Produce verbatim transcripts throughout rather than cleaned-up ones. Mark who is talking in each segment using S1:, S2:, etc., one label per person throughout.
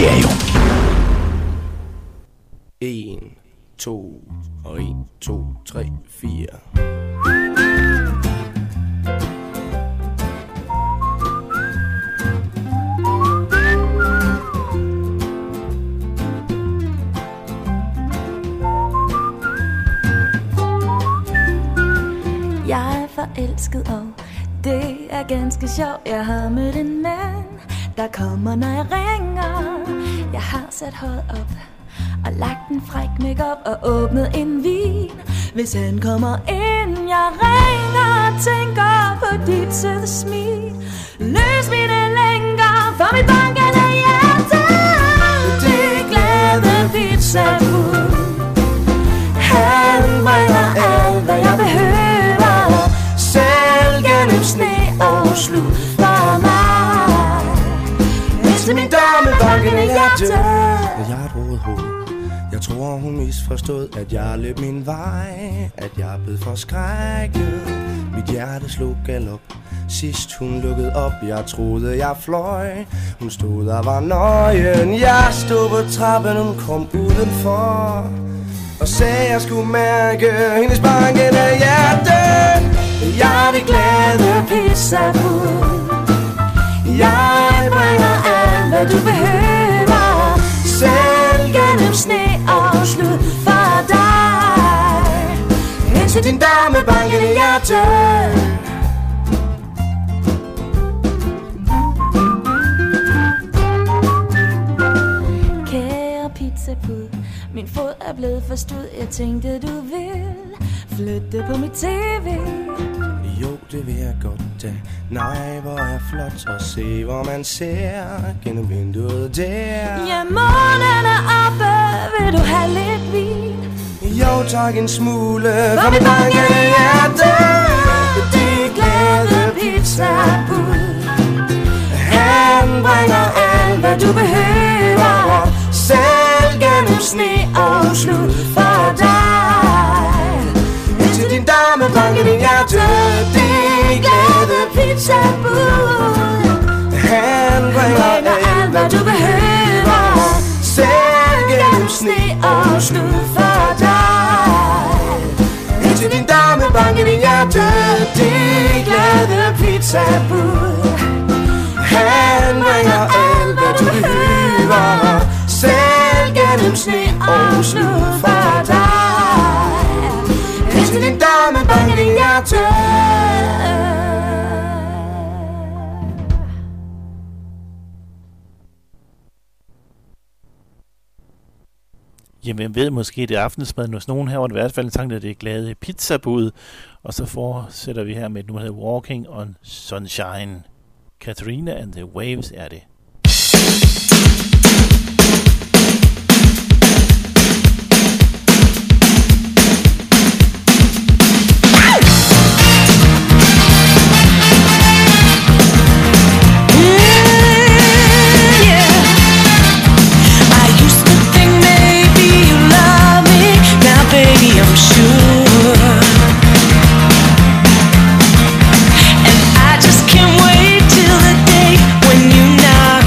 S1: Stereo.
S2: En, to, og en, to, tre, fire.
S3: Jeg er forelsket, og det er ganske sjovt. Jeg har mødt en mand, der kommer, når jeg ringer. Jeg har sat hår op og lagt en fræk make-up og åbnet en vin. Hvis han kommer ind, jeg ringer og tænker på dit søde smil. Løs mine lænker for mit bankende hjerte. Det glade pizzabud, han bringer alt, hvad jeg behøver. Selv gennem sne og slud for mig. Indtil min dame bankende hjerte.
S2: Jeg har et rodet hoved. Jeg tror hun misforstod, at jeg løb min vej. At jeg blev forskrækket. Mit hjerte slog galop. Sidst hun lukkede op, jeg troede jeg fløj. Hun stod og var nøgen. Jeg stod på trappen, hun kom udenfor og sagde jeg skulle mærke hendes bankende hjerte. Jeg er det glade pizzabud. Jeg bringer alt, hvad du behøver. Selv gennem sne og slud for dig. Indtil din dame bankende hjerte. Kære pizzabud, min fod er blevet for stud. Jeg tænkte du vil flytte på mit tv. Jo, det vil jeg godt da. Nej, hvor er flot at se, hvor man ser gennem vinduet der.
S3: Ja, månen er oppe, vil du have lidt vin?
S2: Jo, tak en smule for mit bankende hjerte.
S3: Det glade pizzabud,
S2: han bringer alt, hvad du behøver. Selv gennem sne og slud for dig. Indtil din dame bankende hjerte. Det glade pizzabud, han bringer alt, hvad du behøver. Selv gennem sne og slud for dig. Indtil din dame bankende hjerte. Det glade pizzabud, han bringer alt, hvad du behøver. Selv gennem sne og slud for dig. Indtil din dame bankende hjerte.
S4: Jamen, jeg ved måske, det er aftensmaden hos nogen her, hvor det i hvert fald en sang, der det er glade pizzabud. Og så fortsætter vi her med et nummer, der hedder Walking on Sunshine. Katarina and the Waves er det.
S5: And I just can't wait till the day when you knock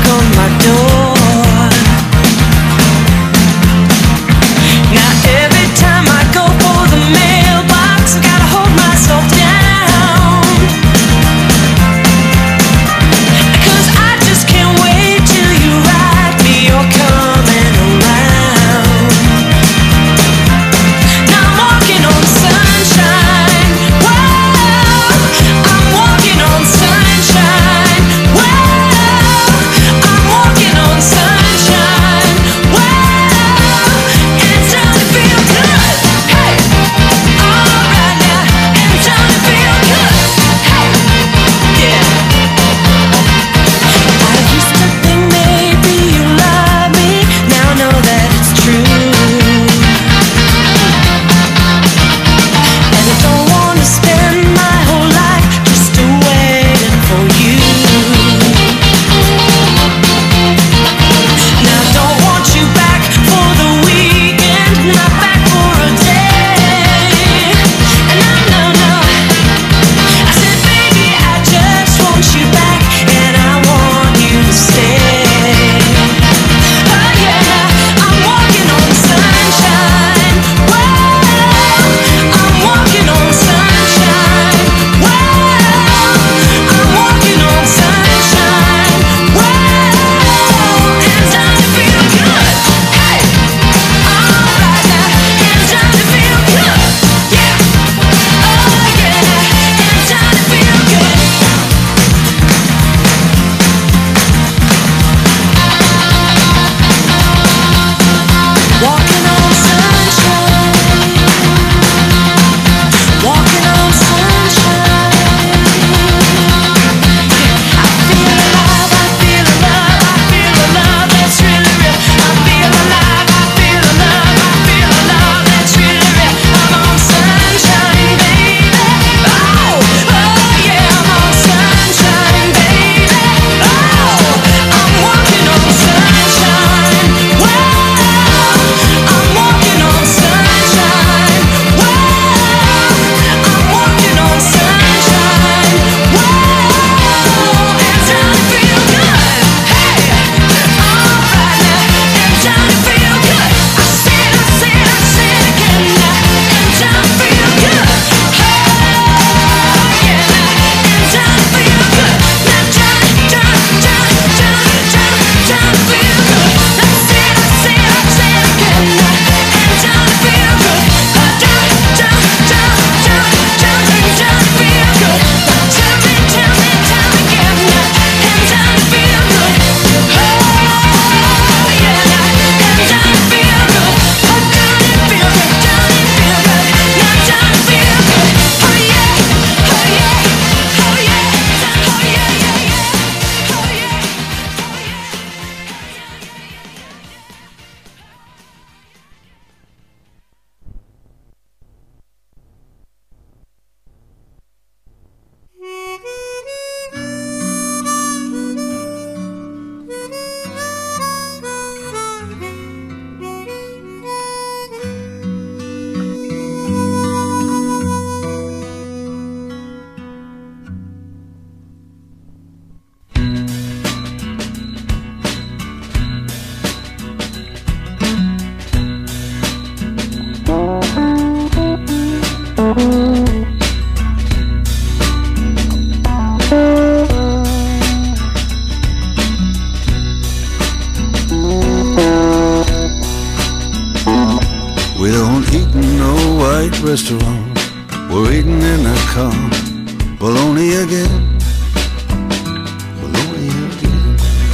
S1: sleeping old white restaurant. We're eating in the car. Bologna again. Bologna again.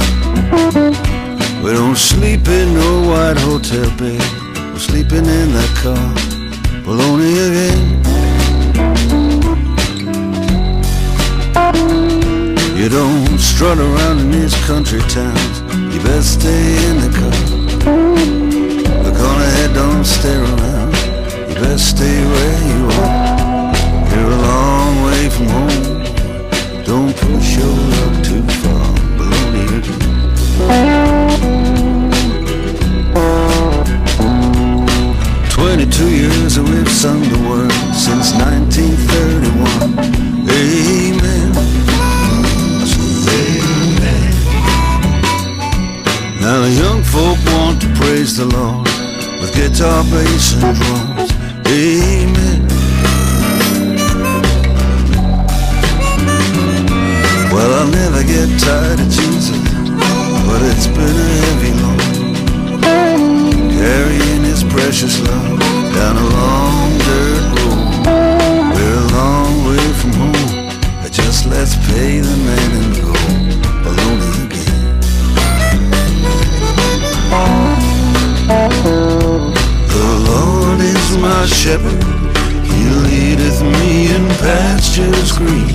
S1: We don't sleep in no white hotel bed. We're sleeping in that car. Bologna again. You don't strut around in these country towns. You better stay in the car. The corner head don't stay around. You better stay where you are. You're a long way from home. Don't push your luck too far. Bologna again. Twenty-two years that we've sung the word since nineteen thirty-one. Amen. Amen. Now the young folk want to praise the Lord with guitar, bass, and drums. Amen. Well, I'll never get tired of Jesus, but it's been a heavy load, carrying his precious love down a long dirt road. We're a long way from home, but just let's pay the man and go. Bologna again. The Lord is my shepherd, he leadeth me in pastures green.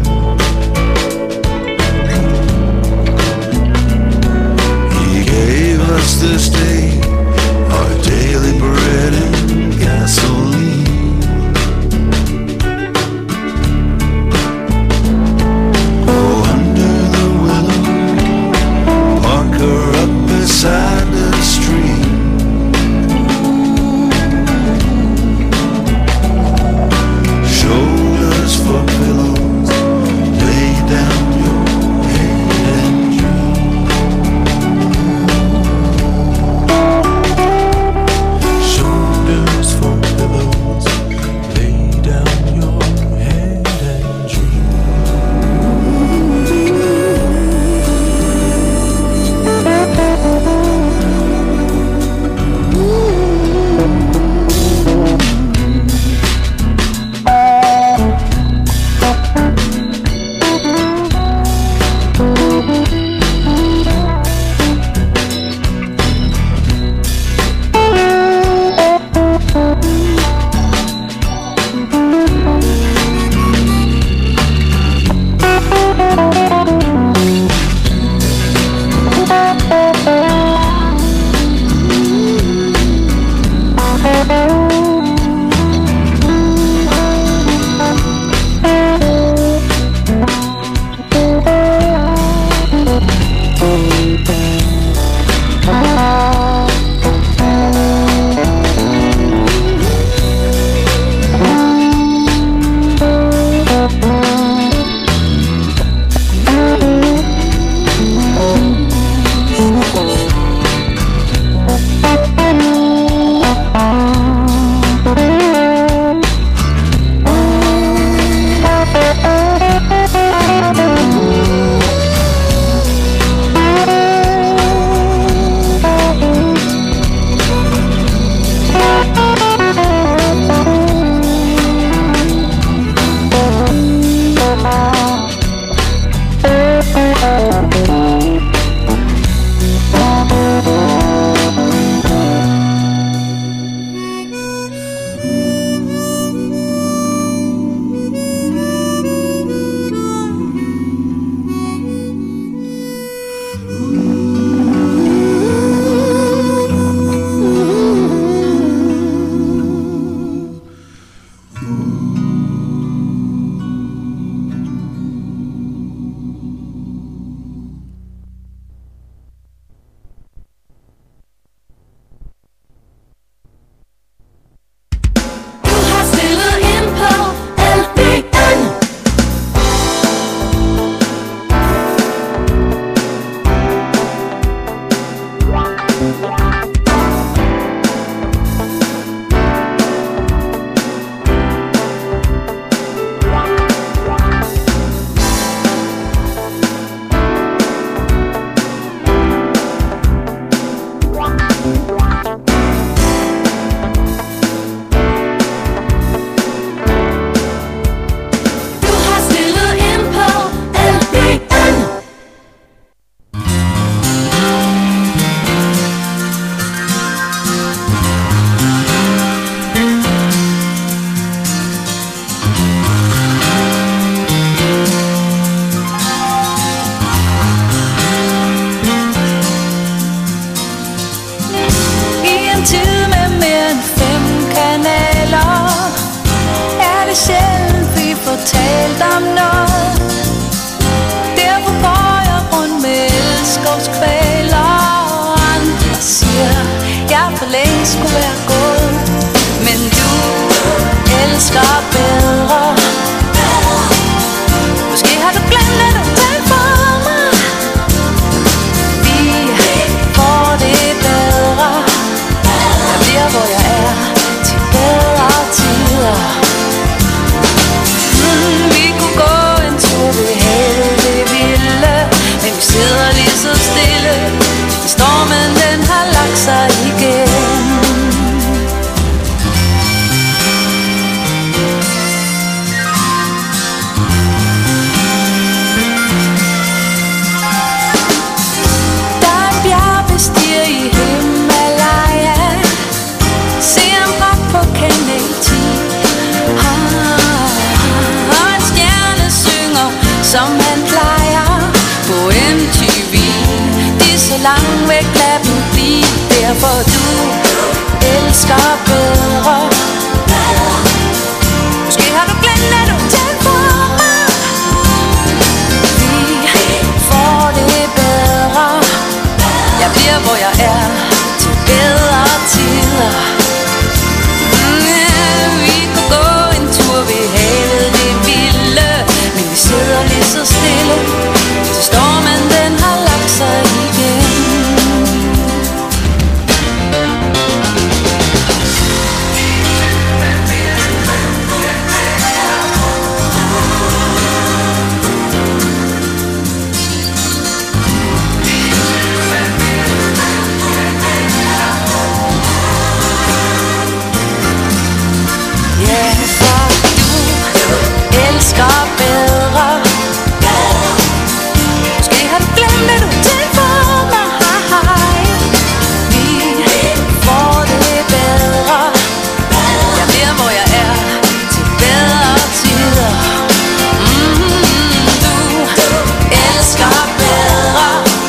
S1: Us this day our daily bread and gasoline. Go under the willow, park her up beside the stream. Shoulders for pillows, lay down your head and dream.
S3: tid med mere end fem kanaler. Er det sjældent vi får talt om noget. Derfor går jeg rundt med elskovskvaler. Andre siger jeg for længe skulle være gået. Men du elsker bedre. Måske har du glemt at du talte for mig. Vi får det bedre. Jeg bliver hvor jeg er til bedre tider. mm, Vi kunne gå en tur ved havet, det vilde. Men vi sidder lige så stille. Stormen den har lagt sig igen. Som han plejer på M T V. Det er så langt væk, lad dem blive. Derfor du elsker bedre. Måske har du glemt at du talte for mig. Vi får det bedre. Jeg bliver hvor jeg er til bedre tider. Vi kunne gå en tur ved havet, det vilde. Men vi sidder lige så stille, til stormen den har lagt sig igen. Ja, for du elsker bedre. Måske har du glemt at du talte for mig. Vi får det bedre. Jeg bliver hvor jeg er til bedre tider. mm, Du elsker bedre.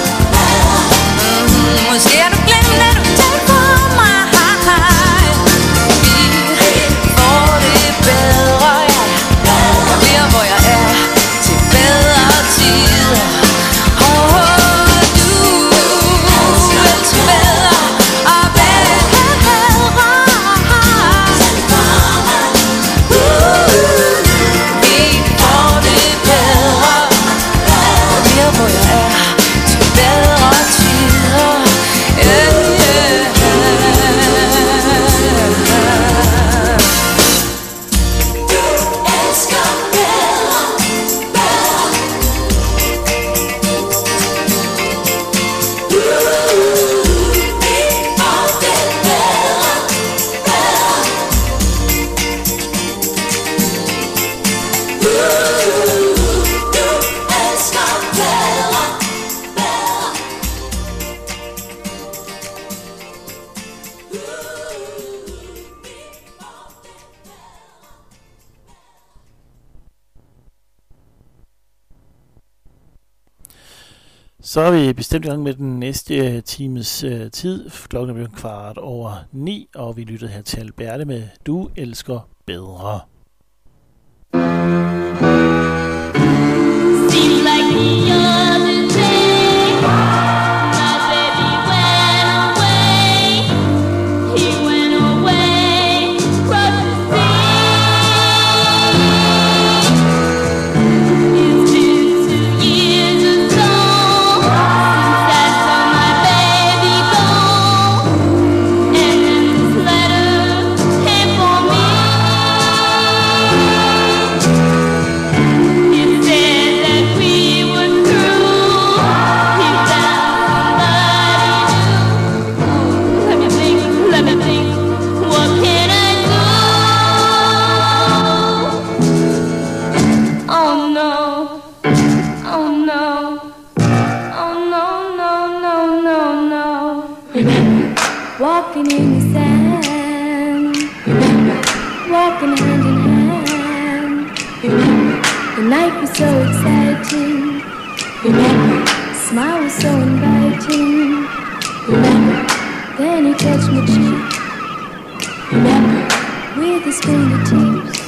S3: mm, Måske har du glemt at du talte for mig. Vi får det bedre. Jeg bliver hvor jeg er til bedre tider.
S4: Så er vi bestemt i gang med den næste times uh, tid. Klokken er blevet kvart over ni, og vi lyttede her til Alberte med Du elsker bedre.
S5: Seems like the other day, my baby went away. He went away, crossed the sea. It's been two years or so since I saw my baby go. And then this letter came for me. It said that we were through. He found somebody new. Let me think, let me think. What can I do? Oh no, oh no, oh no, no, no, no, no. Remember, walking in the sand. Remember, walking hand in hand. Remember, the night was so exciting. Remember, the smile was so inviting. Remember, then he touch my cheek. Remember, with his fingertips,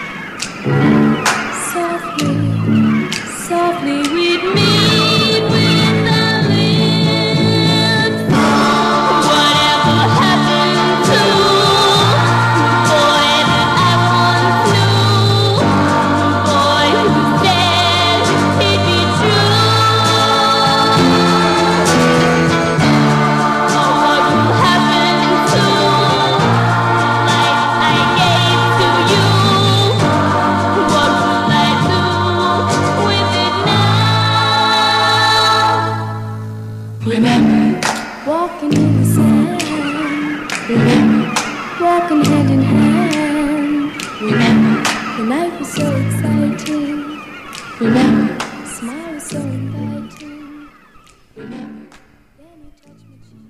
S5: softly, softly read me. Walking hand in hand. Remember, the night was so exciting. Remember, the smile was so inviting. Remember, then you touched my cheek.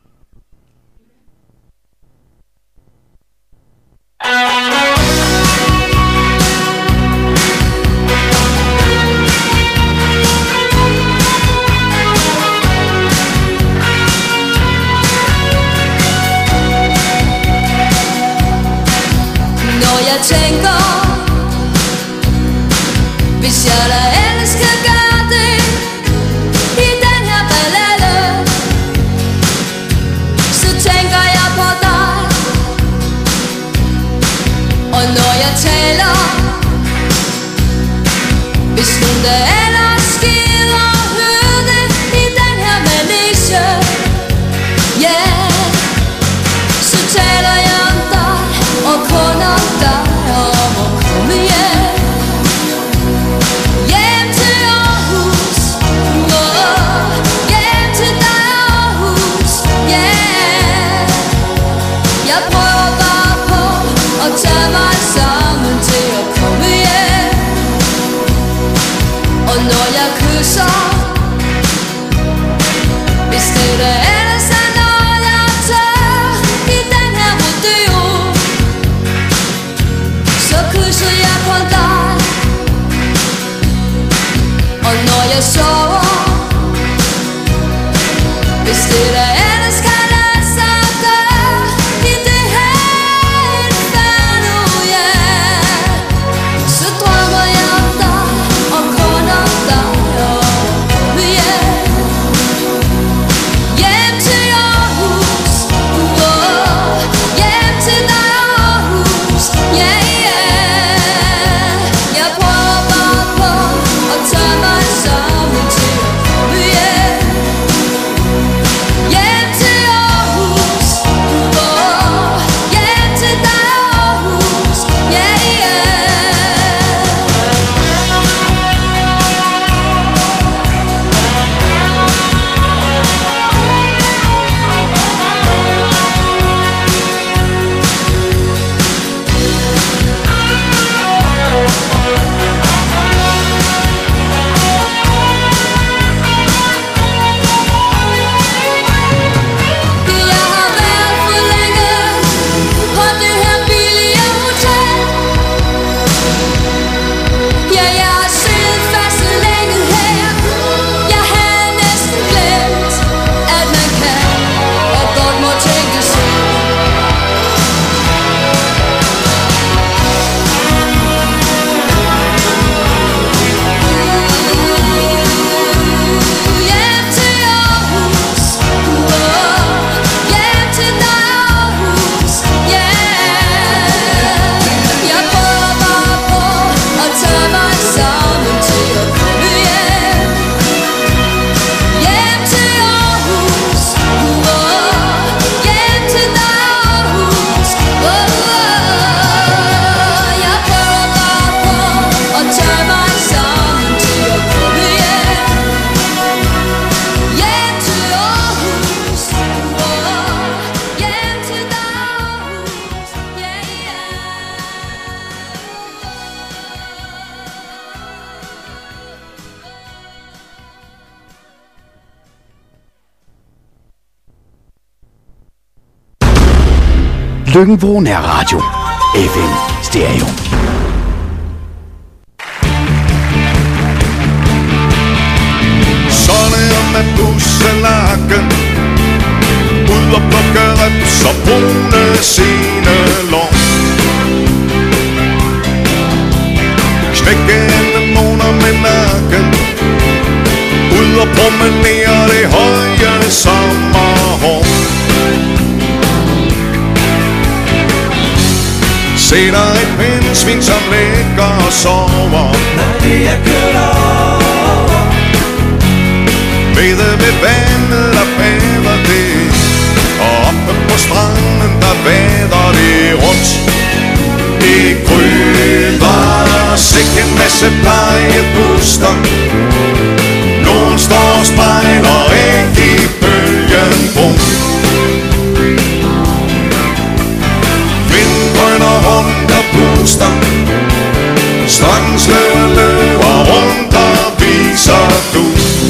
S6: Jeg tænker, hvis jeg da ellers kan gøre det i den her ballade, så tænker jeg på dig. Og når jeg taler, hvis hun da ellers gider høre det i den her manege, ja, yeah, så taler jeg om dig og kun om dig. Tag mig sammen til at komme hjem. Og når jeg kysser, hvis det der ellers er noget jeg tør i den her rodeo, så kysser jeg kun dig. Og når jeg sover, hvis det der ellers kan lade sig gøre i det her,
S7: Løkken-Vrå Nærradio. F M Stereo.
S1: Så ned med busselakken, ud og plukke rødt
S8: Se der et pindsvin, som ligger og sover.
S9: Nej, det er kørt over.
S8: Nede ved vandet, der bader det, og oppe på stranden, der vader det rundt. Det gryder sikke en masse plejebuster. Nogen står og spejler ikke i bølgen brun. Vinden drøner rundt og puster. Strandslør løber rundt og viser du.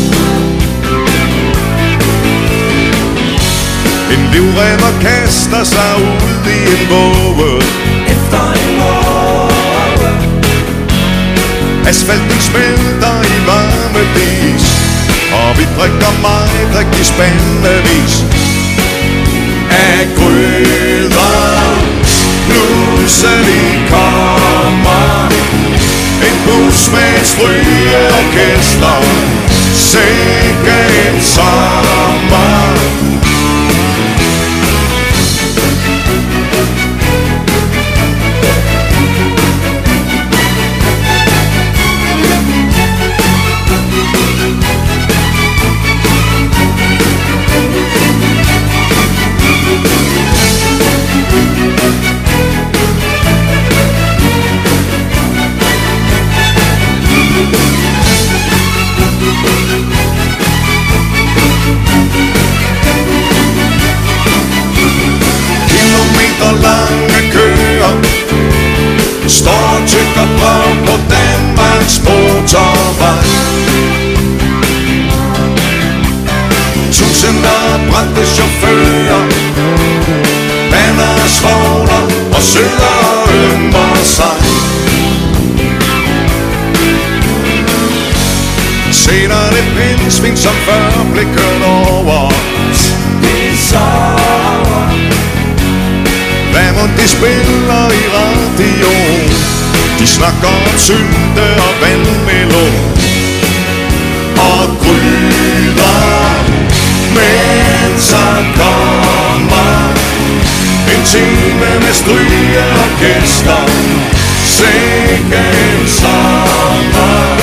S8: En livremmer kaster sig ud i en våge.
S9: Efter en våge.
S8: Asfalten smelter i varme dis, og vi drikker meget drik i spandevis af gryder. Pludselig kommer en bus med et strygeorkester. Sikke en sommer. Lange køer står og tykker brag på Danmarks motorvej. Tusinder brændte chauffører bander svogler og søger og ømmer sig. Se der det pindsvin, som før blev kørt over.
S9: Det sover.
S8: Hvad må de spiller i radio? De snakker om synde og vandmelon og gryder. Men så kommer en time med strygeorkester. Sikke en sommer.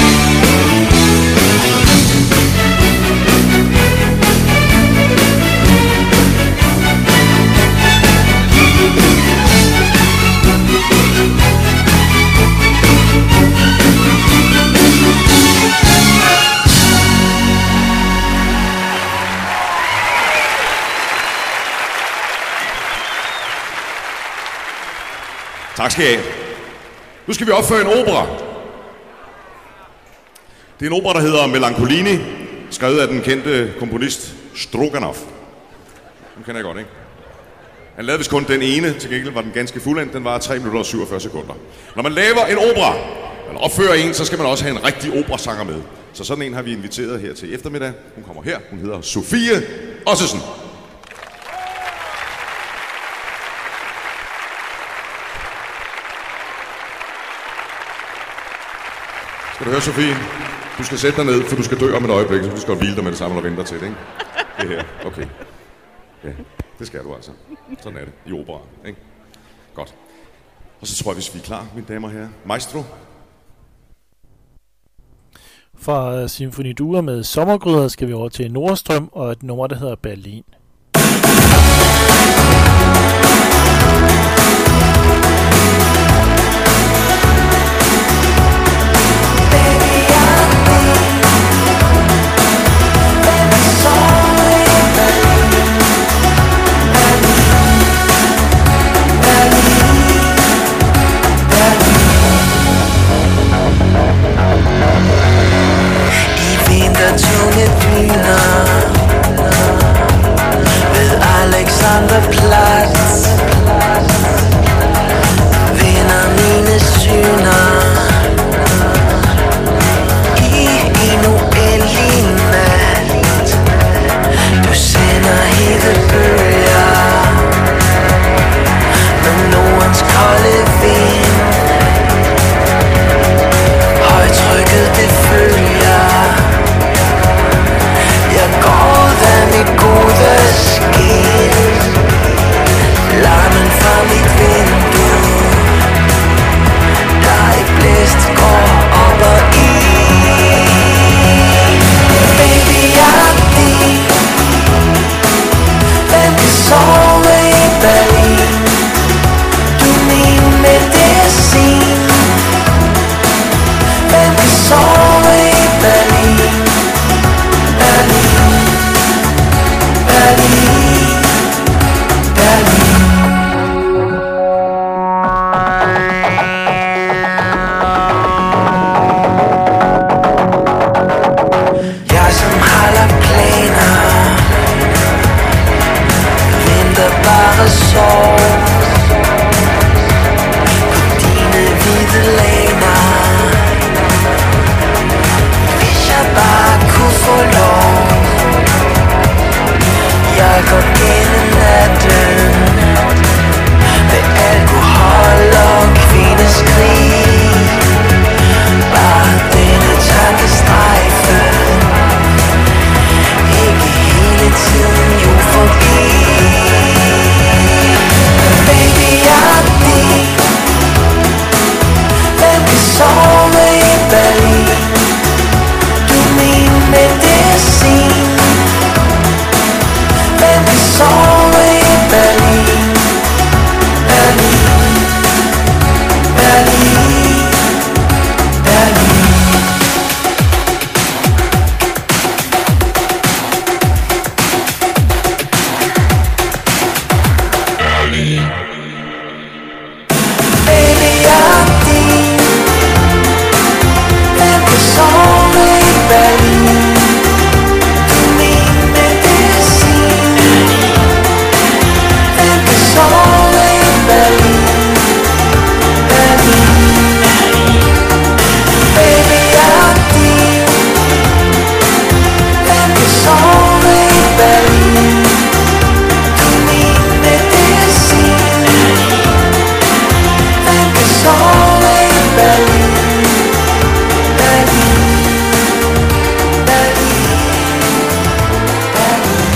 S10: Tak skal I have. Nu skal vi opføre en opera. Det er en opera, der hedder Melancolini, skrevet af den kendte komponist Stroganov. Den kender jeg godt, ikke? Han lavede vist kun den ene, til gengæld var den ganske fuldendt. Den var tre minutter og syvogfyrre sekunder. Når man laver en opera, eller opfører en, så skal man også have en rigtig operasanger med. Så sådan en har vi inviteret her til eftermiddag. Hun kommer her. Hun hedder Sofie Ossesen. Skal du høre, Sofie? Du skal sætte dig ned, for du skal dø om et øjeblik, så du skal hvile dig med det samme, når du venter til det, ikke? Det her, okay. Ja, det skal du altså. Sådan er det i opera, ikke? Godt. Og så tror jeg, hvis vi er klar, mine damer og herrer. Maestro.
S4: Fra Symfoni Dura med Sommergryder skal vi over til Nordstrøm og et nummer, der hedder Berlin.
S11: Tunge dyner ved Alexanderplatz vinder mine syner i en uendelig nat. Du sender hele bøger med Nordens kolde vind. Højtrykket det følger. Jeg går der mit gode skin. jeg bare sove på dine hvide laner. Hvis jeg bare kunne få lov, jeg går gennem natten med alkohol og kvindeskrig. Bare denne tankestrejfe, ikke hele tiden jo forbi. Baby, jeg er din. Hvem kan sove i Berlin? Du er min medicin. Hvem kan sove i Berlin? Berlin, Berlin, Berlin. Baby, jeg er din. Hvem kan sove i Berlin? Du er min medicin. Hvem kan sove i Berlin? Berlin. Baby, jeg er din. Hvem kan sove i Berlin? Du er min medicin. Hvem kan sove i Berlin? Berlin, Berlin, Berlin.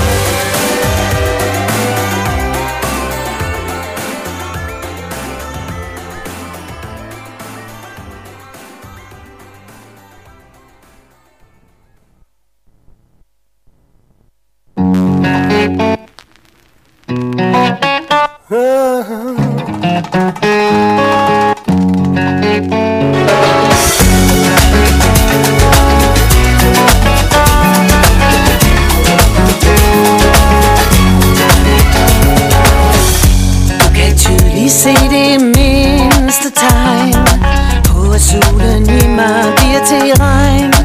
S11: Du kan tydeligt se det mindste tegn på, at solen i mig bliver til regn.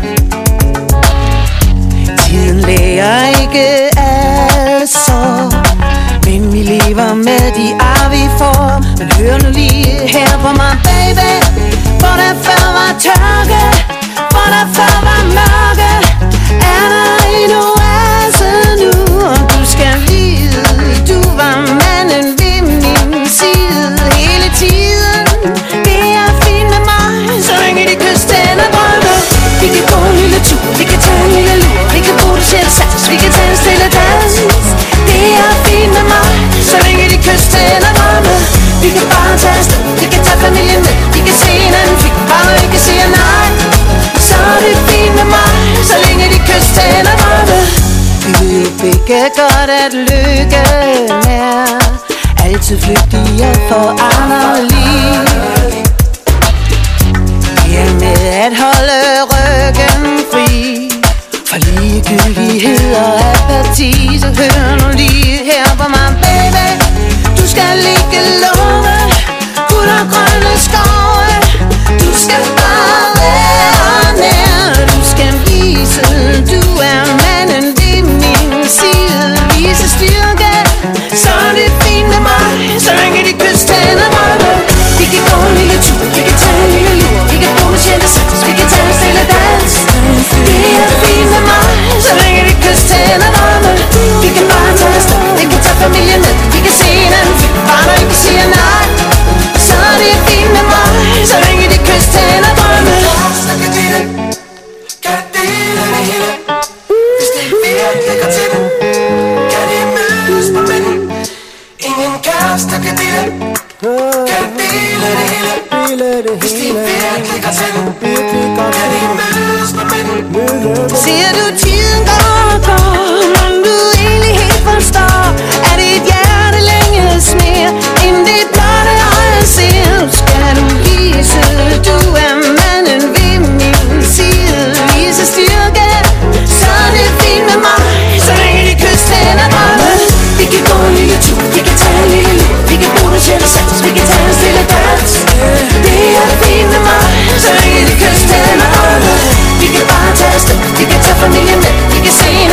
S11: Tiden lærer ikke altså, men vi lever med de ar vi får. Men hør nu lige her på mig, baby. Hvor der før var tørke, hvor der før var mørke, er der en oase nu. Og du skal vide, du var manden ved min side hele tiden. Det er fint med mig, så længe de kyster tænder drømme. Vi kan gå en lille tur, vi kan tage en lille lur, vi kan producere sats, vi kan tage en stille dans. Det er fint med mig, så længe de kyster tænder drømme. Vi kan bare tage afsted, vi kan tage familien med, vi kan se en anden film, bare ikke siger nej. Så er det fint med mig, så længe de kyster tænder drømme. Vi ved jo begge godt, at lykken er altid flygtigere for anderlig. Vi er med at holde ryggen fri for ligegyldighed og apati. Så hør nu lige her på mig, baby. Du skal ikke love guld og grønne skove. Du skal bare være nær. Du skal vise, du er manden ved min side. Vise styrke, så er det fint med mig, så længe de kyster tænder drømme. Vi kan gå en lille tur, vi kan tage en lille lur, vi kan producere sats, vi kan tage en stille dans. Det er fint med mig, så længe de kyster tænder drømme. Vi kan bare tage afsted, vi kan tage familien med, vi kan se en anden film, bare når ikke siger nej. Så er det fint med mig, så længe de kyster tænder drømme. Kan dele det hele, hvis det virkelig går til det. Kan de mødes på midten, ingen kæreste kan dele. Kan dele det hele, hvis de virkelig går til det. Kan de mødes på midten. Ser du tiden går og går, men du egentlig helt forstår, at dit hjerte længes mere, end det blotte øje ser. Skal du vise, du er manden ved min side. Vise styrke, så er det fint med mig, så længe de kyster tænder drømme. Vi kan gå en lille tur, vi kan tage en lille lur, vi kan producere sats, vi kan tage en stille dans. Det er fint med mig, så længe de kyster tænder drømme. Vi kan bare tage afsted, vi kan tage familien med, vi kan se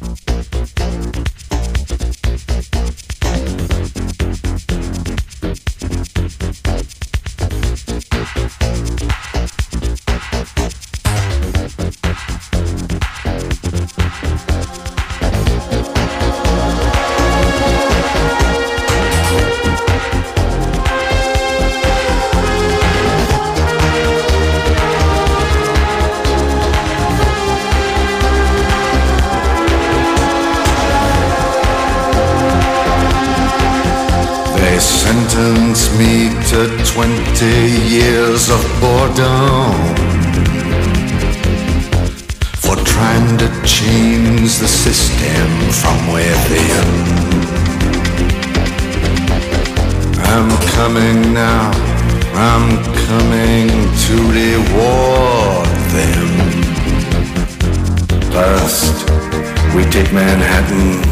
S8: Sentenced me to twenty years of boredom for trying to change the system from within. I'm coming now, I'm coming to reward them. First, we take Manhattan.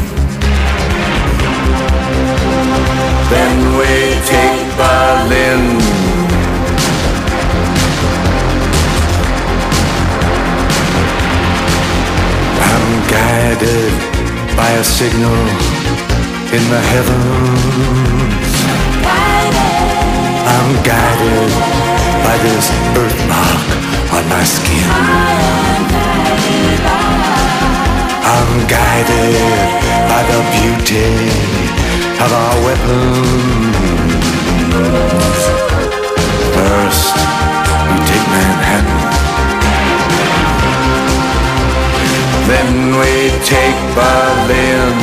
S8: Then we take Berlin. I'm guided by a signal in the heavens. I'm guided by this birthmark on my skin. I'm guided by the beauty of our weapons. First, we take Manhattan. Then we take Berlin.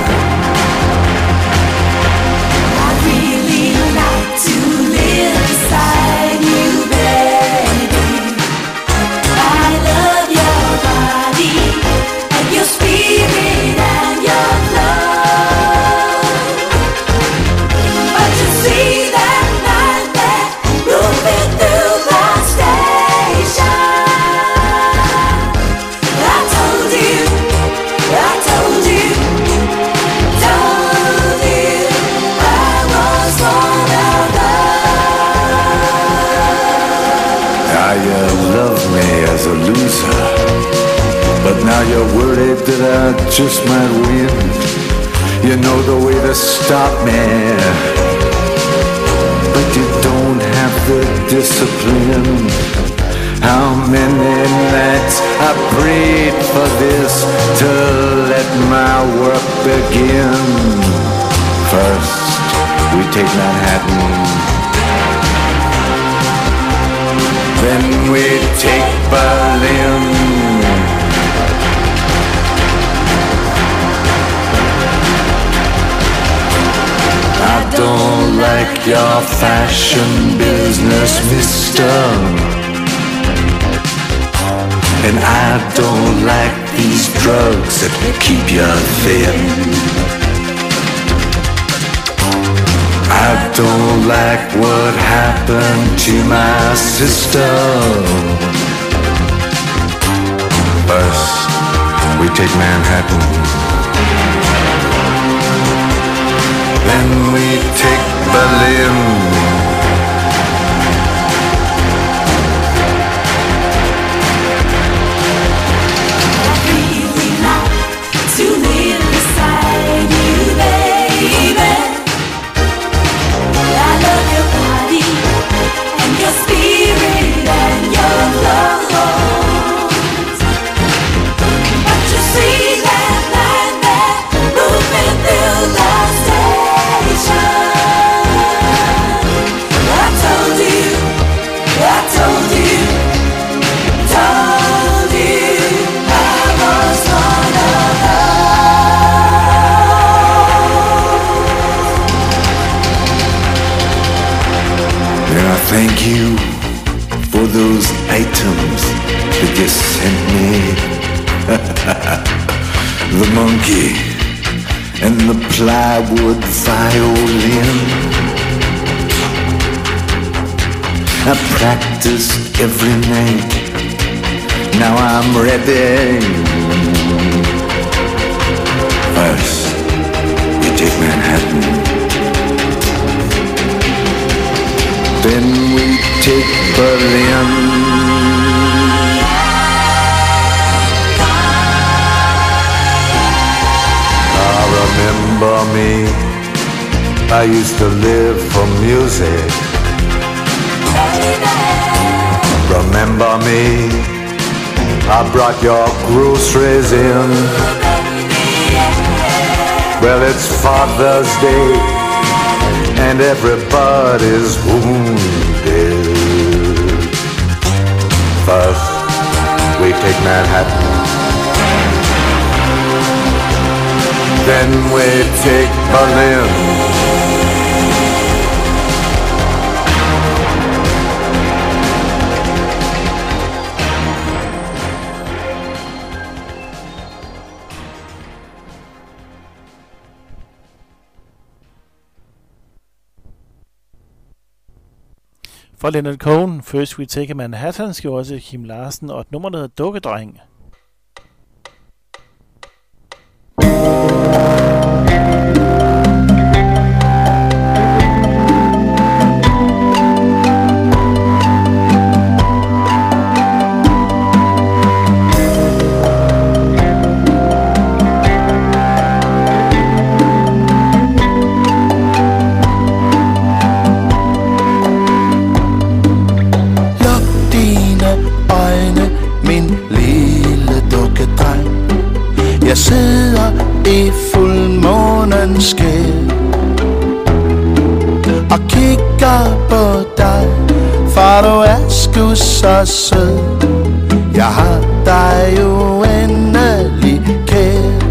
S6: I'd really like to live beside you, baby. I love your body and your spirit and your love. But you see that night there moving through the station, I told you, I told you, told you I was one of those.
S8: Now you love me as a loser, but now you're worried that I just might win. You know the way to stop me, but you don't have the discipline. How many nights I prayed for this to let my work begin. First, we take Manhattan. Then we take Berlin. I don't like your fashion business, mister. And I don't like these drugs that keep you thin. I don't like what happened to my sister. First, we take Manhattan. Then we take Berlin.
S6: I'd really like to live beside you, baby. I love your body and your spirit and your clothes. But you see that line there moving through the station, I told you, I told you, told you I was one of those.
S8: And I thank you for those items that you sent me. The monkey and the plywood violin. I practiced every night. Now I'm ready. First, we take Manhattan. Then we take Berlin.
S12: remember me? I used to live for music. Remember me? I brought your groceries in. Well, it's Father's Day and everybody's wounded. First, we take Manhattan. Then we take Berlin.
S4: For Leonard Cohen, First We Take Manhattan, skal også Kim Larsen og et nummer, der hedder Dukkedreng.
S2: Jeg sidder i fuldmånens skær og kigger på dig, for du er sgu så sød. Jeg har dig jo endelig kær,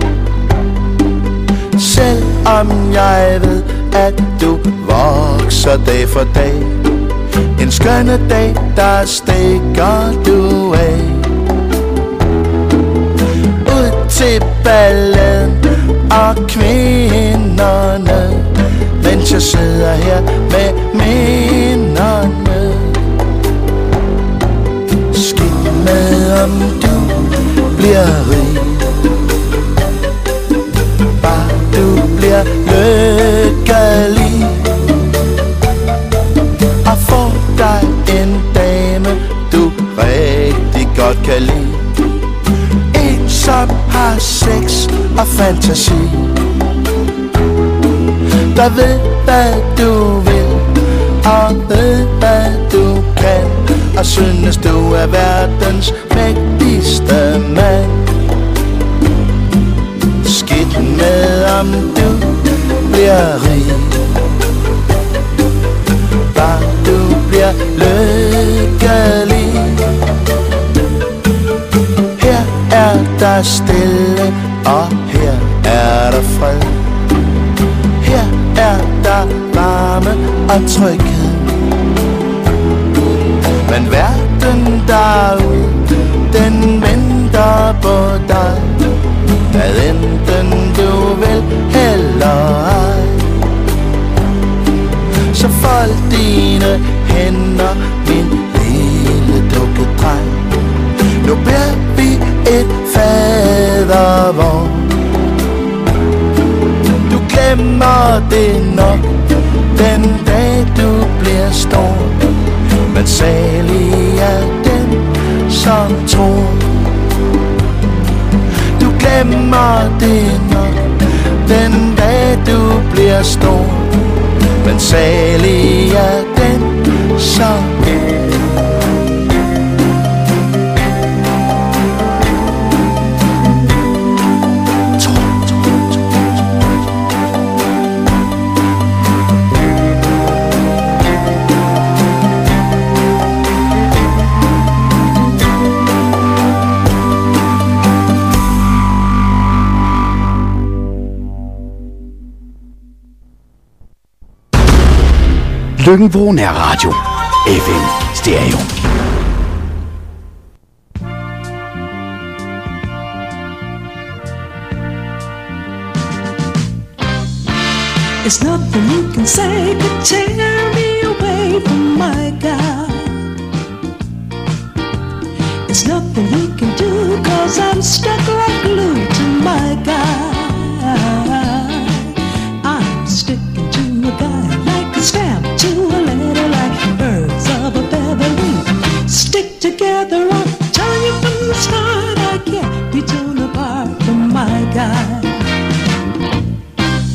S2: selvom jeg ved, at du vokser dag for dag. En skønne dag, der stikker du af til balladen og kvinderne, mens jeg sidder her med minderne. Skidt med, om du bliver rig, bare du bliver lykkelig og får dig en dame, du rigtig godt kan lide, som har sex og fantasi, der ved hvad du vil og ved hvad du kan, og synes du er verdens mægtigste mand. Skidt med om du bliver rig, bare du bliver lykkelig. Er der stille, og her er der fred. Her er der varme og tryghed. Men verden derude, den venter på dig, hvad enten du vil eller ej. Så fold dine hænder, min lille dukkedreng. Nu bliver vi et fadervogn. Du glemmer det nok den dag du bliver stor, men salig er den som tror. Du glemmer det nok den dag du bliver stor, men salig er den som
S7: Løkken Nærradio. F M Stereo.
S13: It's nothing you can say could tear me away from my God. It's nothing you can do, 'cause I'm stuck like glue to my God. I'm sticking to a guy like a stamp to a letter, like birds of a feather. We stick together, I'll tell you from the start, I can't be torn apart from my God.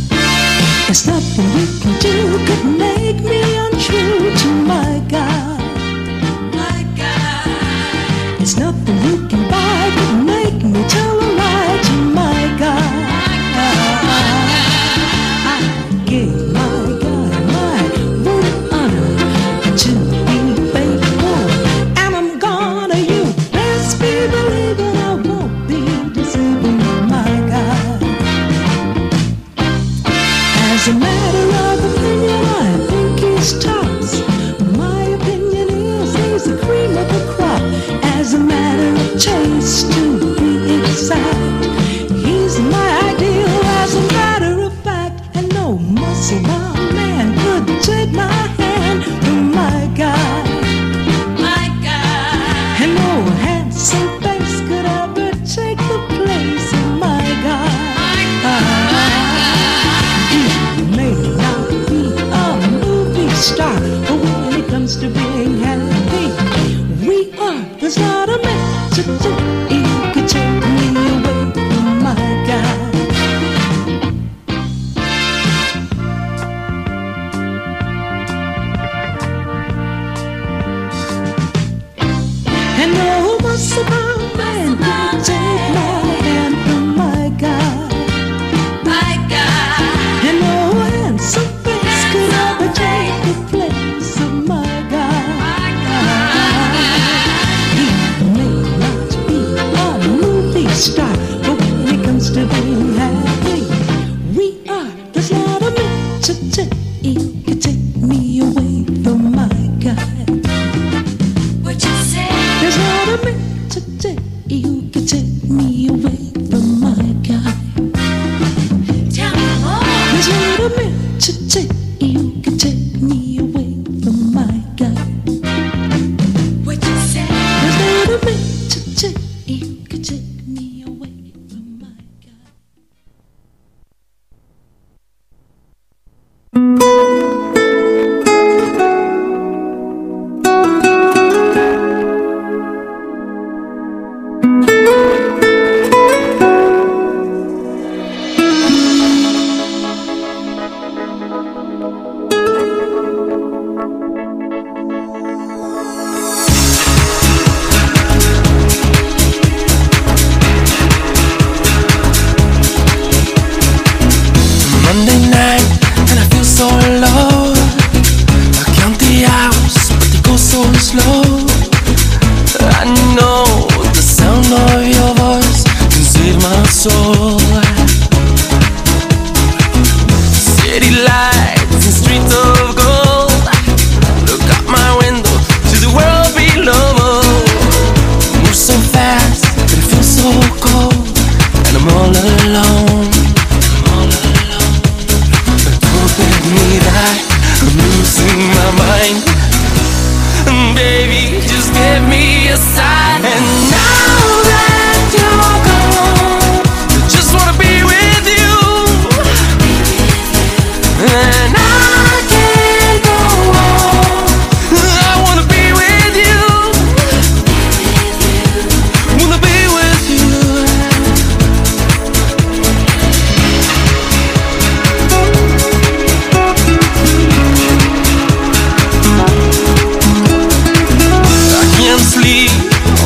S13: star. But when it comes to being happy, we are. There's not a minute to take. You can take me away from my guy.
S6: What you say?
S13: There's not a minute to take. You can take me away from my guy.
S6: Tell me more.
S13: There's not a minute to take. You can take me away from my guy.
S6: What you say?
S13: There's not a minute to take. You can take me away from my guy.
S14: Monday night and I feel so low. I count the hours but they go so slow. I know the sound of your voice can save my soul. City lights and streets of gold. Look out my window to the world below. Move so fast but it feels so cold. And I'm all alone. Me that I'm losing my mind. Baby, just give me a sign. And now that you're gone, I just wanna be with you. And I can't go on. I wanna be with you. Wanna be with you. Sleep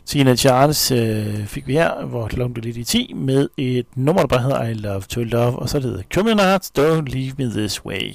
S4: Tina Charles øh, fik vi her, hvor klokken blev lidt i ti, med et nummer, der bare hedder I Love to Love, og så hedder Criminal Hearts, Don't Leave Me This Way.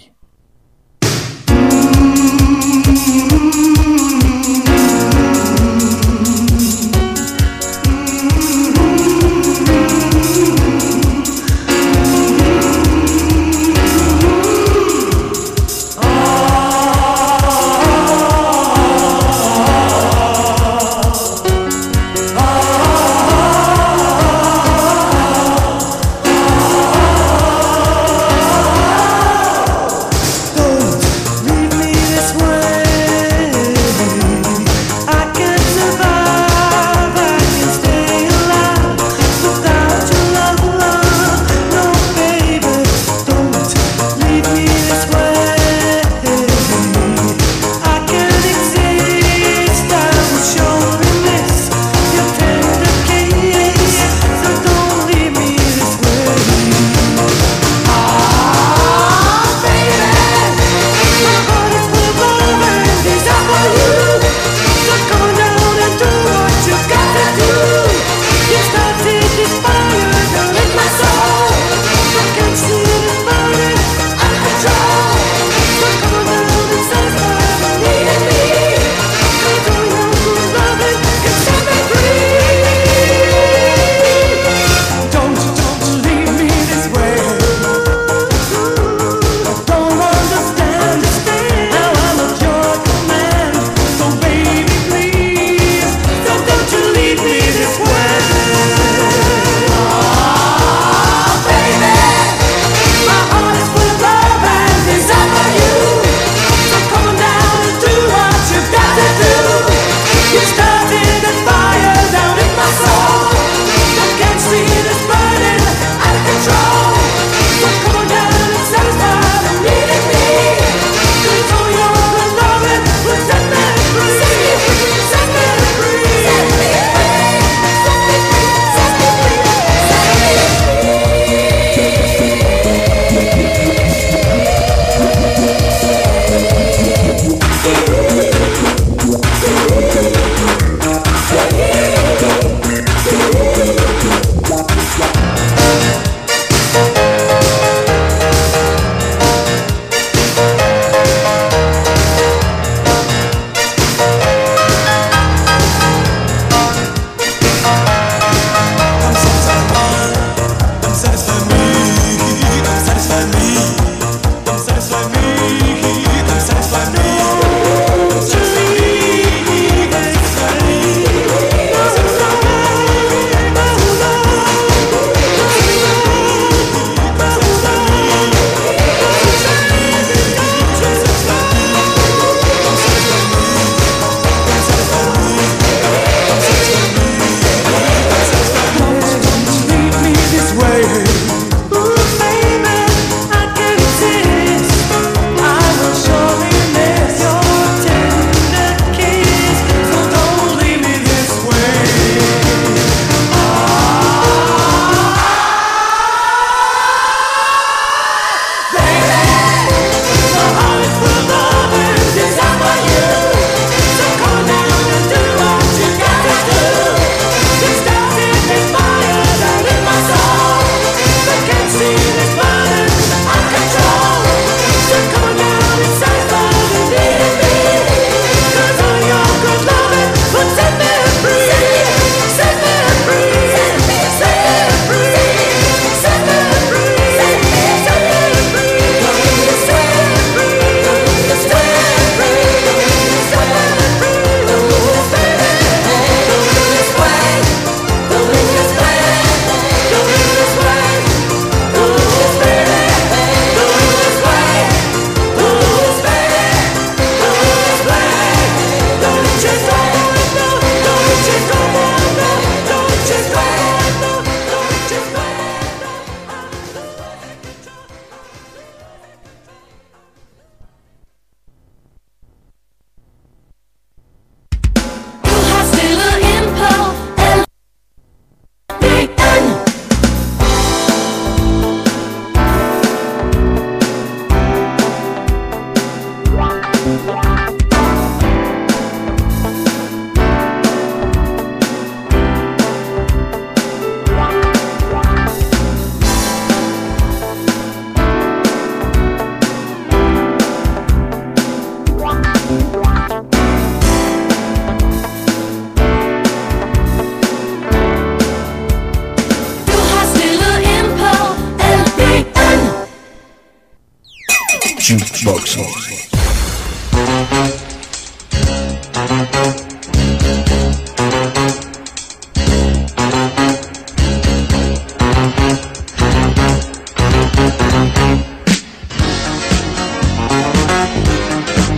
S15: Jukebox.